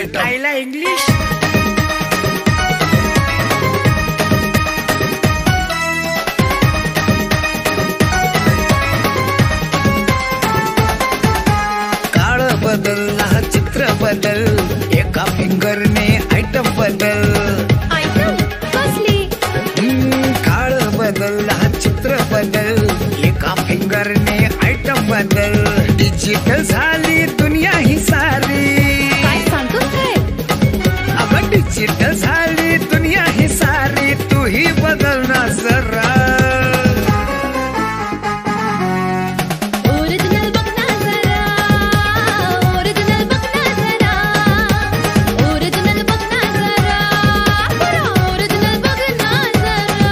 item आईला English काळ बदलला चित्र बदल एका फिंगरने आयटम बदल आयटम कसली काळ बदलला चित्र बदल एका फिंगरने आयटम बदल डिजिटल झाली दुनिया ही सारी काय सांगतो काय अगं डिजिटल झाली दुनिया ही सारी तूही बदल ना जरा ओरिजिनल बघ ना जरा ओरिजिनल बघ ना जरा ओरिजिनल बघ ना जरा बरं ओरिजिनल बघ ना जरा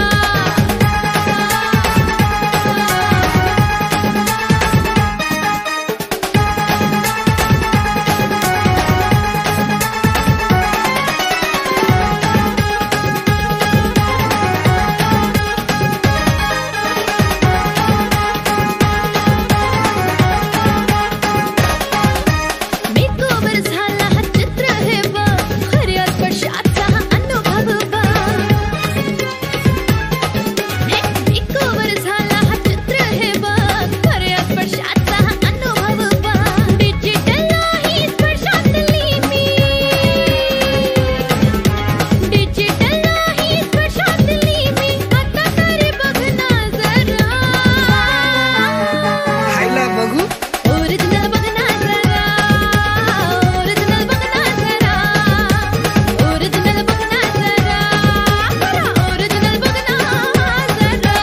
मेकओव्हर झाला हा चित्र हे बघ खऱ्या स्पर्शाचा हा अनुभव बघ हे मेकओव्हर झाला हा चित्र हे बघ खऱ्या स्पर्शाचा हा अनुभव बघ डिजिटल नाही स्पर्शातली मी डिजिटल नाही स्पर्शातली मी आता तरी बघ ना जरा खायला बघू ओरिजिनल बघ ना जरा ओरिजिनल बघ ना जरा ओरिजिनल बघ ना जरा बरं ओरिजिनल बघ ना जरा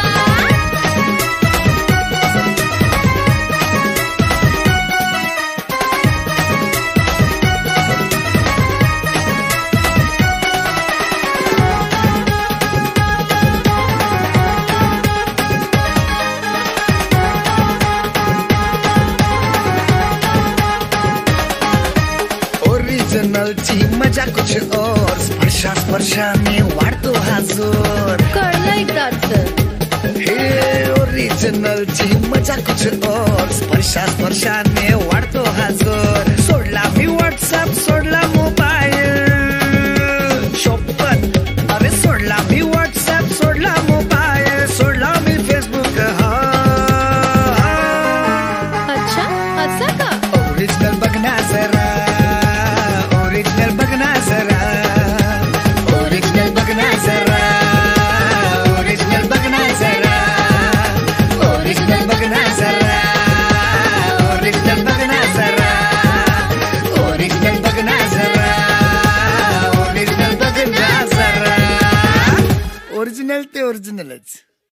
ओरिजिनलची मजा कुछ और स्पर्शाने वाढतो हा जोर कळलं एकदाच हे ओरिजिनलची मजा कुछ और स्पर्शाने वाढतो हा जोर सोडला मी व्हॉट्सअप सोडला मोबाईल शोपत अरे सोडला मी व्हॉट्सअप सोडला मोबाईल सोडला मी फेसबुक अच्छा असं का ओरिजिनल बघना जरा ओरिजिनल बघना जरा ओरिजिनल बघना जरा ओरिजिनल बघना जरा ओरिजिनल बघना जरा ओरिजिनल बघना जरा ओरिजिनल बघना जरा ओरिजिनल बघना जरा ओरिजिनल ते ओरिजिनलच